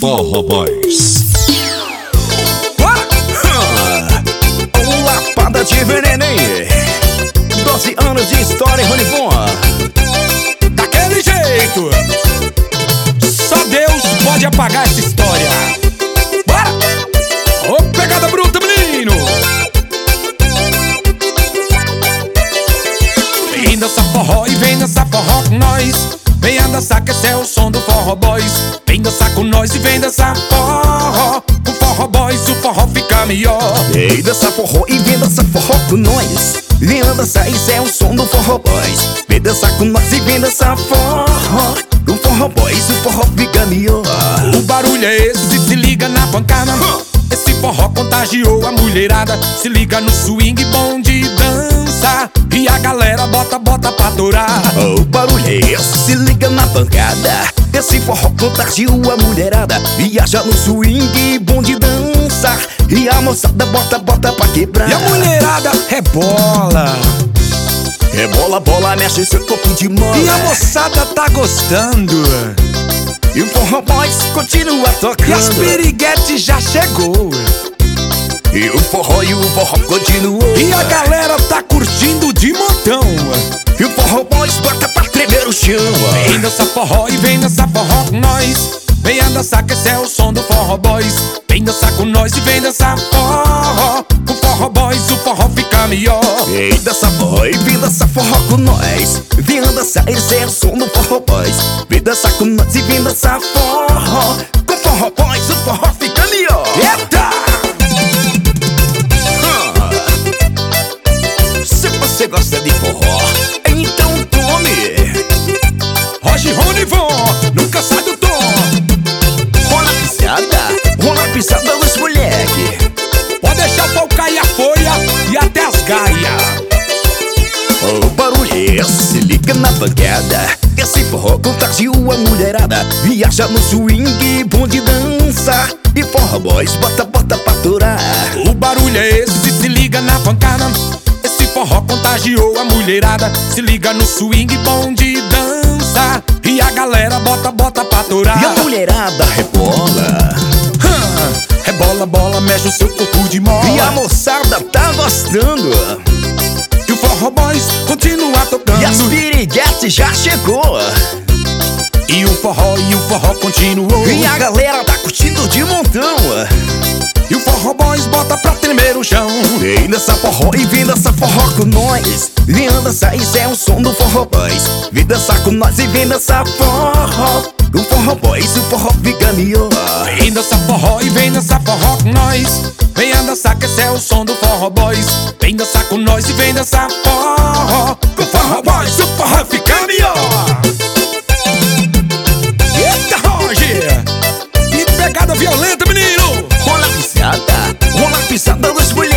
Forró Boys. Lapada de veneno, hein? 12 anos de história, Ronivon. Daquele jeito. Só Deus pode apagar essa história. Bora! Ô, pegada bruta, menino! Vem dançar forró e vem dançar forró com nós. Venha dançar que esse é o som do Forró Boys. Vem dançar com nós e vem dançar forró. Com Forró Boys o forró fica melhor. Vem dançar forró e vem dançar forró com nós. Vem dançar, esse é o som do Forró Boys. Vem dançar com nós e vem dançar forró. Com Forró Boys o forró fica melhor. O barulho é esse, se liga na pancada. Esse forró contagiou a mulherada. Se liga no swing bom de dança. E a galera bota pra adorar. O barulho é esse, se liga na pancada. Esse forró contagiou a mulherada. Viaja no swing bom de dança. E a moçada bota pra quebrar. E a mulherada rebola. Rebola, bola, mexe seu corpo de mola. E a moçada tá gostando. E o Forró Boys continua tocando. E as piriguetes já chegou. E o forró continuou. E a galera tá curtindo de montão. E o Forró Boys bota pra tremer o chão. Vem dançar forró e vem dançar forró com nós. Venha dançar que esse é o som do Forró Boys. Vem dançar com nós e vem dançar forró. Com Forró Boys o forró fica melhor. Vem dançar forró e vem dançar forró com nós. Vem dançar, esse é o som do Forró Boys. Vem dançar com nós e vem dançar forró. Com Forró Boys o forró fica melhor. Eita! Se você gosta de forró, então tome. Roger Ronivon, nunca sai do tom. Rola pisada dos moleque. Pode deixar o pau cair a folha e até as gaias. O barulho é esse, se liga na pancada. Esse forró contagiou a mulherada. Viaja no swing bom de dança. E Forró Boys bota pra aturar. O barulho é esse, se liga na pancada. Esse forró contagiou a mulherada. Se liga no swing bom de dança. E a galera bota pra aturar. E a mulherada rebola. Rebola, bola, mexe o seu corpo de mola. E a moçada tá gostando. E o Forró Boys continua tocando. E as piriguetes já chegou. E o forró continuou. E a galera tá curtindo de montão. E o Forró Boys bota pra tremer o chão. Vem dançar forró e vem dançar forró com nós. Vem dançar, esse é o som do Forró Boys. Vem dançar com nós e vem dançar forró. Com Forró Boys o forró fica melhor. Vem dançar forró e vem dançar forró com nós. Venha dançar que esse é o som do Forró Boys. Vem dançar com nós e vem dançar forró. Com Forró Boys o forró fica melhor. Eita, Roger! Que pegada violenta, menino! Rola pisada dos moleque.